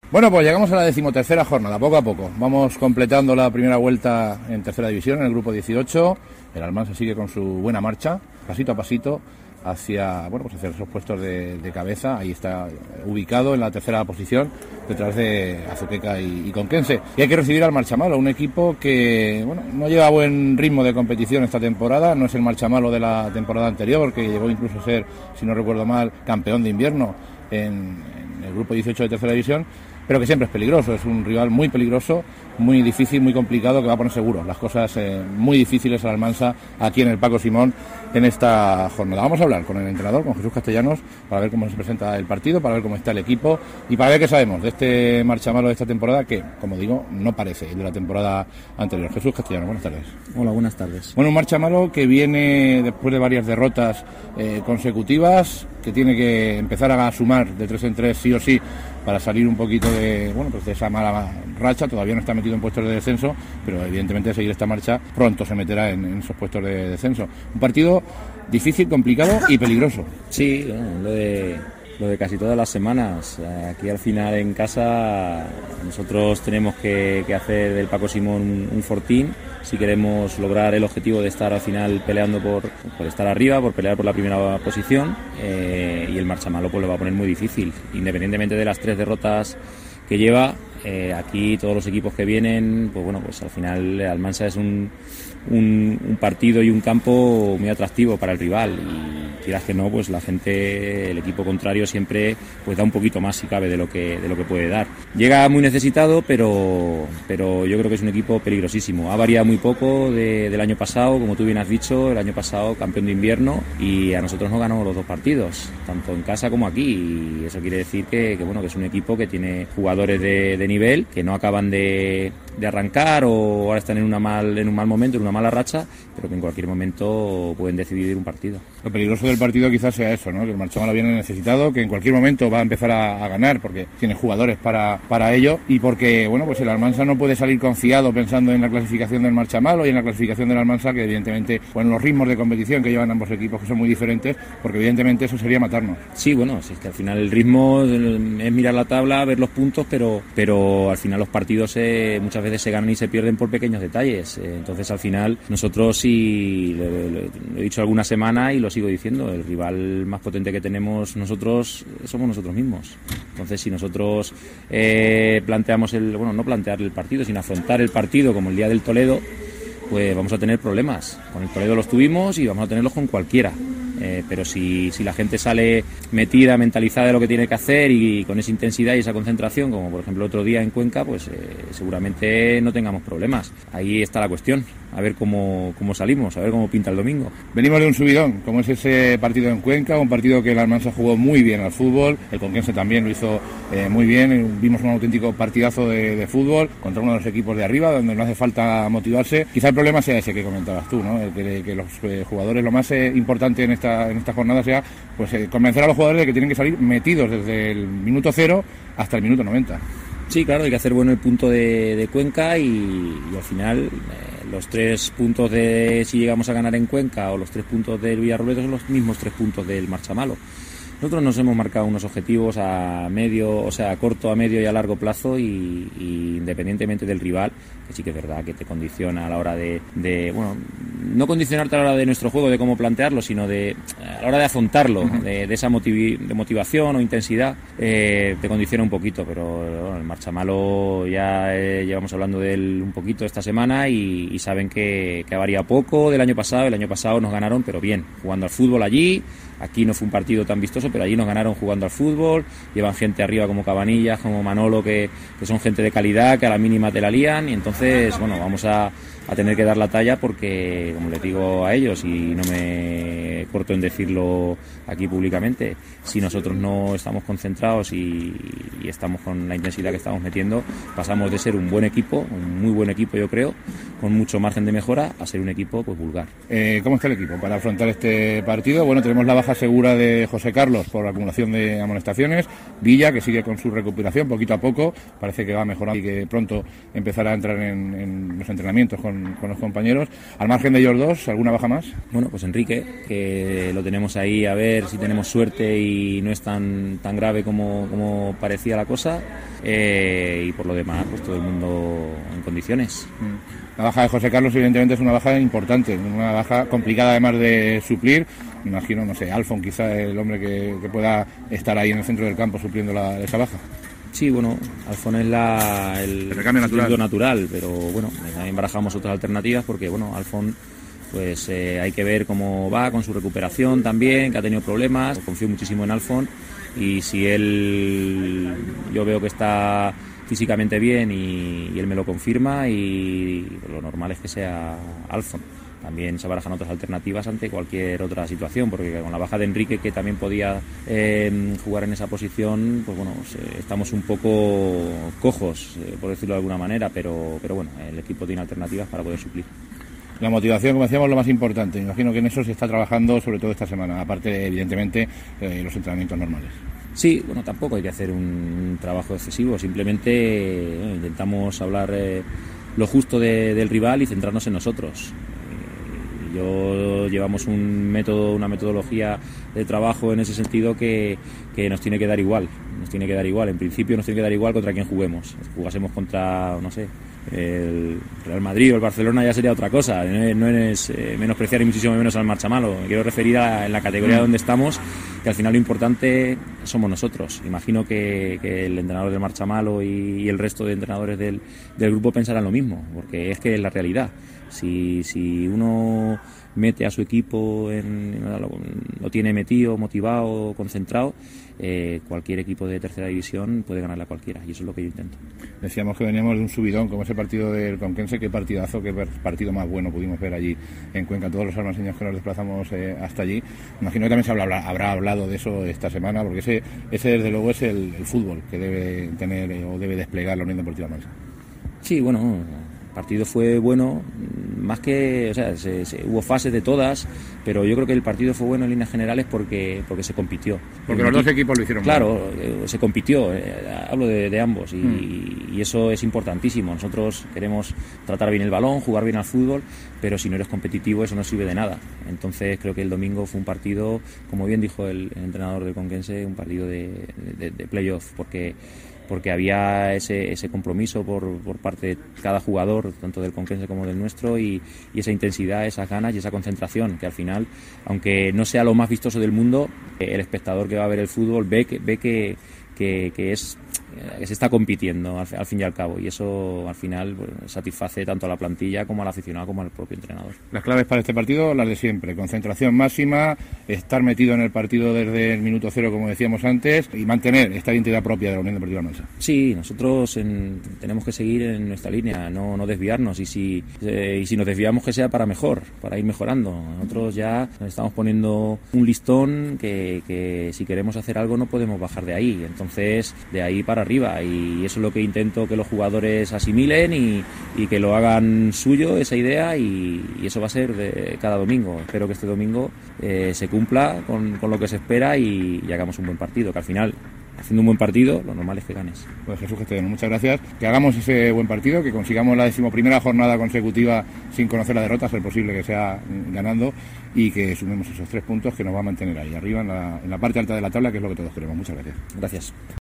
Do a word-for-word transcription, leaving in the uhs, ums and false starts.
Bueno, pues llegamos a la decimotercera jornada, poco a poco. Vamos completando la primera vuelta en tercera división, en el grupo dieciocho. El Almansa sigue con su buena marcha, pasito a pasito, hacia, bueno, pues hacia esos puestos de, de cabeza. Ahí está ubicado en la tercera posición, detrás de Azuqueca y, y Conquense. Y hay que recibir al Marchamalo, un equipo que, bueno, no lleva buen ritmo de competición esta temporada. No es el Marchamalo de la temporada anterior, que llegó incluso a ser, si no recuerdo mal, campeón de invierno en, en el grupo dieciocho de tercera división, pero que siempre es peligroso. Es un rival muy peligroso, muy difícil, muy complicado, que va a poner seguro las cosas eh, muy difíciles al Almansa aquí en el Paco Simón en esta jornada. Vamos a hablar con el entrenador, con Jesús Castellanos, para ver cómo se presenta el partido, para ver cómo está el equipo y para ver qué sabemos de este Marchamalo de esta temporada, que, como digo, no parece el de la temporada anterior. Jesús Castellanos, buenas tardes. Hola, buenas tardes. Bueno, un Marchamalo que viene después de varias derrotas eh, consecutivas, que tiene que empezar a sumar de tres en tres sí o sí para salir un poquito de, bueno, pues de esa mala racha. Todavía no está metido en puestos de descenso, pero evidentemente de seguir esta marcha pronto se meterá en, en esos puestos de descenso. Un partido difícil, complicado y peligroso. Sí, bueno, lo de lo de casi todas las semanas. Aquí al final en casa nosotros tenemos que, que hacer del Paco Simón un, un fortín si queremos lograr el objetivo de estar al final peleando por, por estar arriba, por pelear por la primera posición, eh, y el Marchamalo pues lo va a poner muy difícil, independientemente de las tres derrotas que lleva. Eh, aquí todos los equipos que vienen, pues bueno, pues al final Almansa es un, un, un partido y un campo muy atractivo para el rival, y quieras que no, pues la gente, el equipo contrario siempre pues da un poquito más si cabe de lo que de lo que puede dar. Llega muy necesitado, pero pero yo creo que es un equipo peligrosísimo. Ha variado muy poco de, del año pasado, como tú bien has dicho, el año pasado campeón de invierno, y a nosotros nos ganamos los dos partidos, tanto en casa como aquí, y eso quiere decir que, que bueno, que es un equipo que tiene jugadores de, de nivel, que no acaban de, de arrancar o ahora están en, una mal, en un mal momento, en una mala racha, pero que en cualquier momento pueden decidir un partido. Lo peligroso del partido quizás sea eso, ¿no? Que el Marchamalo viene necesitado, que en cualquier momento va a empezar a, a ganar porque tiene jugadores para, para ello, y porque, bueno, pues el Almansa no puede salir confiado pensando en la clasificación del Marchamalo y en la clasificación del Almansa, que evidentemente, bueno, los ritmos de competición que llevan ambos equipos, que son muy diferentes, porque evidentemente eso sería matarnos. Sí, bueno, si es que al final el ritmo es mirar la tabla, ver los puntos, pero, pero al final los partidos eh, muchas veces se ganan y se pierden por pequeños detalles. Eh, entonces al final nosotros, sí, lo, lo, lo he dicho alguna semana y lo sigo diciendo, el rival más potente que tenemos nosotros somos nosotros mismos. Entonces si nosotros eh, planteamos el, bueno, no plantear el partido, sino afrontar el partido como el día del Toledo, pues vamos a tener problemas. Con el Toledo los tuvimos y vamos a tenerlos con cualquiera. Eh, pero si, si la gente sale metida, mentalizada de lo que tiene que hacer y, y con esa intensidad y esa concentración, como por ejemplo otro día en Cuenca, pues eh, seguramente no tengamos problemas. Ahí está la cuestión, a ver cómo, cómo salimos, a ver cómo pinta el domingo. Venimos de un subidón, como es ese partido en Cuenca, un partido que el Almansa jugó muy bien al fútbol, el Conquense también lo hizo eh, muy bien, vimos un auténtico partidazo de, de fútbol contra uno de los equipos de arriba, donde no hace falta motivarse. Quizá el problema sea ese que comentabas tú, ¿no? El que, que los eh, jugadores, lo más eh, importante en esta en esta jornada sea pues eh, convencer a los jugadores de que tienen que salir metidos desde el minuto cero hasta el minuto noventa. Sí, claro, hay que hacer bueno el punto de, de Cuenca y, y al final eh, los tres puntos de si llegamos a ganar en Cuenca o los tres puntos del Villarrobledo son los mismos tres puntos del Marchamalo. Nosotros nos hemos marcado unos objetivos a medio, o sea, a corto, a medio y a largo plazo, y, y independientemente del rival, que sí que es verdad que te condiciona a la hora de, de, bueno, no condicionarte a la hora de nuestro juego, de cómo plantearlo, sino de a la hora de afrontarlo, uh-huh. de, de esa motiv, de motivación o intensidad, eh, te condiciona un poquito, pero bueno, el Marchamalo ya eh, llevamos hablando de él un poquito esta semana y, y saben que, que ha variado poco del año pasado. El año pasado nos ganaron, pero bien, jugando al fútbol allí. Aquí no fue un partido tan vistoso, pero allí nos ganaron jugando al fútbol. Llevan gente arriba como Cabanillas, como Manolo, que, que son gente de calidad, que a la mínima te la lían. Y entonces, bueno, vamos a, a tener que dar la talla porque, como les digo a ellos, y no me corto en decirlo aquí públicamente, si nosotros no estamos concentrados y, y estamos con la intensidad que estamos metiendo, pasamos de ser un buen equipo, un muy buen equipo yo creo, con mucho margen de mejora, a ser un equipo pues vulgar. Eh, ¿Cómo está el equipo para afrontar este partido? Bueno, tenemos la baja segura de José Carlos por acumulación de amonestaciones, Villa, que sigue con su recuperación poquito a poco, parece que va mejorando y que pronto empezará a entrar en, en los entrenamientos con con, con los compañeros. Al margen de ellos dos, ¿alguna baja más? Bueno, pues Enrique, que lo tenemos ahí a ver si tenemos suerte y no es tan, tan grave como, como parecía la cosa. Eh, y por lo demás, pues todo el mundo en condiciones. La baja de José Carlos evidentemente es una baja importante, una baja complicada además de suplir. Me imagino, no sé, Alfon quizá el hombre que, que pueda estar ahí en el centro del campo supliendo la, esa baja. Sí, bueno, Alfon es la, el, el recambio natural. natural, pero bueno, también barajamos otras alternativas porque, bueno, Alfon, pues eh, hay que ver cómo va con su recuperación también, que ha tenido problemas. Confío muchísimo en Alfon y si él, yo veo que está físicamente bien y, y él me lo confirma y lo normal es que sea Alfon. También se barajan otras alternativas ante cualquier otra situación, porque con la baja de Enrique, que también podía eh, jugar en esa posición, pues bueno, pues, eh, estamos un poco cojos, eh, por decirlo de alguna manera, pero, pero bueno, el equipo tiene alternativas para poder suplir. La motivación, como decíamos, lo más importante. Me imagino que en eso se está trabajando sobre todo esta semana, aparte, evidentemente, eh, los entrenamientos normales. Sí, bueno, tampoco hay que hacer un trabajo excesivo, simplemente eh, intentamos hablar eh, lo justo de, del rival y centrarnos en nosotros. Eh, yo llevamos un método, una metodología de trabajo en ese sentido que, que nos tiene que dar igual, nos tiene que dar igual, en principio nos tiene que dar igual contra quien juguemos. Jugásemos contra, no sé, el Real Madrid o el Barcelona ya sería otra cosa, no es eh, menospreciar y muchísimo menos al Marchamalo, me quiero referir a en la categoría donde estamos, que al final lo importante somos nosotros. Imagino que, que el entrenador del Marchamalo y, y el resto de entrenadores del, del grupo pensarán lo mismo, porque es que es la realidad. Si, si uno mete a su equipo, en, lo, lo tiene metido, motivado, concentrado, eh, cualquier equipo de tercera división puede ganarle a cualquiera, y eso es lo que yo intento. Decíamos que veníamos de un subidón como ese partido del Conquense, qué partidazo, qué partido más bueno pudimos ver allí en Cuenca, todos los almaceños que nos desplazamos eh, hasta allí. Imagino que también se habrá, habrá hablado de eso esta semana, porque ese, ese desde luego es el, el fútbol que debe tener eh, o debe desplegar la Unión Deportiva Mansa. Sí, bueno, el partido fue bueno, más que, o sea, se, se, hubo fases de todas, pero yo creo que el partido fue bueno en líneas generales porque porque se compitió. Porque los dos equipos lo hicieron claro, bien. Se compitió, eh, hablo de, de ambos, y, mm. y eso es importantísimo. Nosotros queremos tratar bien el balón, jugar bien al fútbol, pero si no eres competitivo eso no sirve de nada. Entonces creo que el domingo fue un partido, como bien dijo el, el entrenador del Conquense, un partido de, de, de playoff, porque porque había ese, ese compromiso por, por parte de cada jugador, tanto del Conquense como del nuestro, y, y esa intensidad, esas ganas y esa concentración, que al final, aunque no sea lo más vistoso del mundo, el espectador que va a ver el fútbol ve que, ve que, que, que es que se está compitiendo al, al fin y al cabo, y eso al final pues, satisface tanto a la plantilla como al aficionado como al propio entrenador. Las claves para este partido, las de siempre: concentración máxima, estar metido en el partido desde el minuto cero, como decíamos antes, y mantener esta identidad propia de la Unión Deportiva Mansa. Sí, nosotros en, tenemos que seguir en nuestra línea, no, no desviarnos, y si, eh, y si nos desviamos que sea para mejor, para ir mejorando. Nosotros ya nos estamos poniendo un listón que, que si queremos hacer algo no podemos bajar de ahí, entonces de ahí para arriba, y eso es lo que intento que los jugadores asimilen y, y que lo hagan suyo, esa idea, y, y eso va a ser de cada domingo. Espero que este domingo eh, se cumpla con, con lo que se espera y, y hagamos un buen partido, que al final, haciendo un buen partido, lo normal es que ganes. Pues Jesús Castellano, muchas gracias. Que hagamos ese buen partido, que consigamos la decimoprimera jornada consecutiva sin conocer la derrota, ser posible que sea ganando, y que sumemos esos tres puntos que nos va a mantener ahí arriba en la, en la parte alta de la tabla, que es lo que todos queremos. Muchas gracias. Gracias.